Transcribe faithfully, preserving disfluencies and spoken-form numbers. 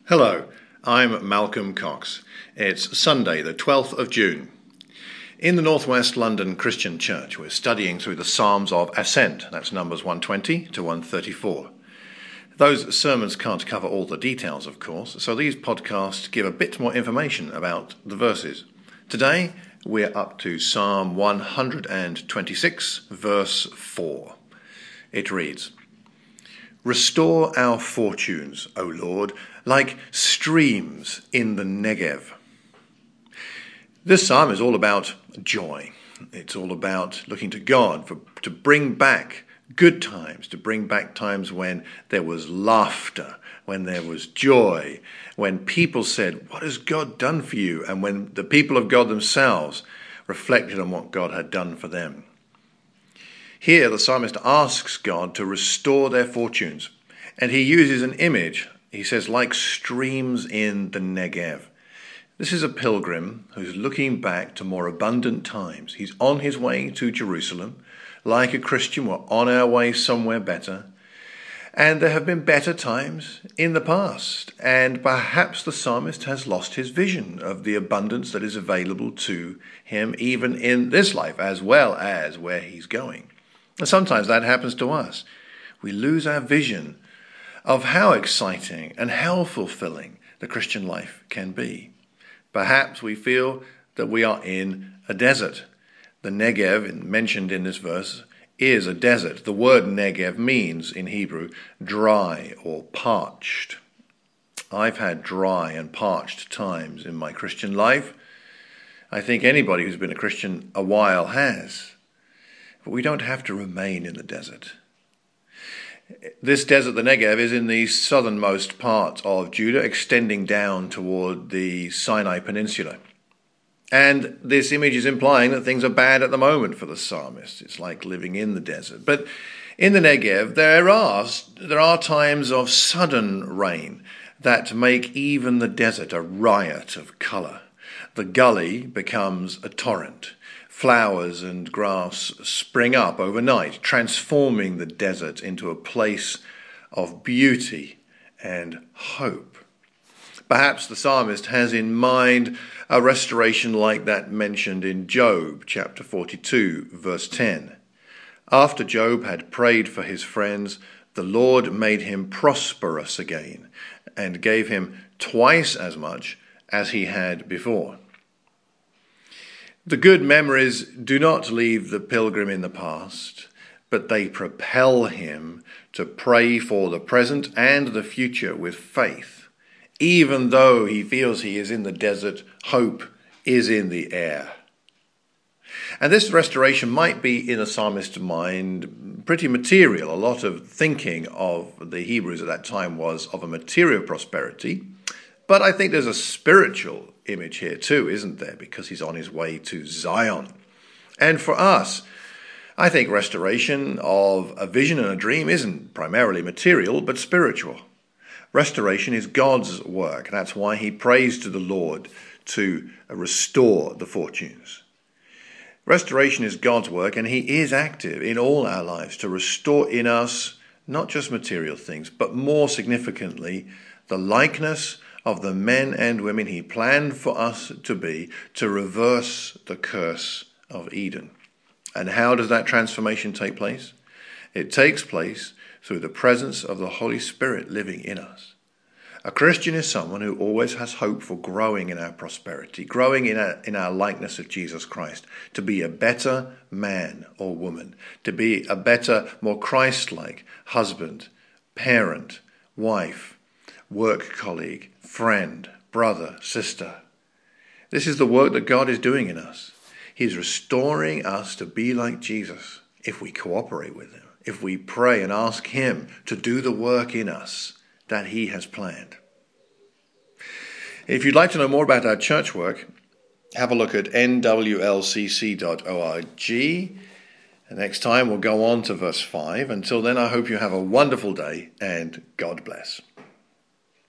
Hello, I'm Malcolm Cox. It's Sunday, the twelfth of June. In the Northwest London Christian Church, we're studying through the Psalms of Ascent. That's numbers one twenty to one thirty-four. Those sermons can't cover all the details, of course, so these podcasts give a bit more information about the verses. Today, we're up to Psalm one twenty-six, verse four. It reads, "Restore our fortunes, O Lord, like streams in the Negev." This psalm is all about joy. It's all about looking to God for, to bring back good times, to bring back times when there was laughter, when there was joy, when people said, "What has God done for you?" And when the people of God themselves reflected on what God had done for them. Here, the psalmist asks God to restore their fortunes, and he uses an image. He says, like streams in the Negev. This is a pilgrim who's looking back to more abundant times. He's on his way to Jerusalem. Like a Christian, we're on our way somewhere better. And there have been better times in the past. And perhaps the psalmist has lost his vision of the abundance that is available to him, even in this life, as well as where he's going. And sometimes that happens to us. We lose our vision of how exciting and how fulfilling the Christian life can be. Perhaps we feel that we are in a desert. The Negev, mentioned in this verse, is a desert. The word Negev means, in Hebrew, dry or parched. I've had dry and parched times in my Christian life. I think anybody who's been a Christian a while has. But we don't have to remain in the desert. This desert, the Negev, is in the southernmost part of Judah, extending down toward the Sinai Peninsula. And this image is implying that things are bad at the moment for the psalmist. It's like living in the desert. But in the Negev, there are, there are times of sudden rain that make even the desert a riot of colour. The gully becomes a torrent. Flowers and grass spring up overnight, transforming the desert into a place of beauty and hope. Perhaps the psalmist has in mind a restoration like that mentioned in Job chapter forty-two, verse ten. After Job had prayed for his friends, the Lord made him prosperous again and gave him twice as much as he had before. The good memories do not leave the pilgrim in the past, but they propel him to pray for the present and the future with faith. Even though he feels he is in the desert, hope is in the air. And this restoration might be, in the psalmist's mind, pretty material. A lot of thinking of the Hebrews at that time was of a material prosperity. But I think there's a spiritual image here too, isn't there? Because he's on his way to Zion. And for us, I think restoration of a vision and a dream isn't primarily material, but spiritual. Restoration is God's work. That's why he prays to the Lord to restore the fortunes. Restoration is God's work, and he is active in all our lives to restore in us not just material things, but more significantly, the likeness of the men and women he planned for us to be, to reverse the curse of Eden. And how does that transformation take place? It takes place through the presence of the Holy Spirit living in us. A Christian is someone who always has hope for growing in our prosperity, growing in our, in our likeness of Jesus Christ, to be a better man or woman, to be a better, more Christ-like husband, parent, wife, work colleague, friend, brother, sister. This is the work that God is doing in us. He's restoring us to be like Jesus if we cooperate with him, if we pray and ask him to do the work in us that he has planned. If you'd like to know more about our church work, have a look at n w l c c dot org. And next time we'll go on to verse five. Until then, I hope you have a wonderful day and God bless.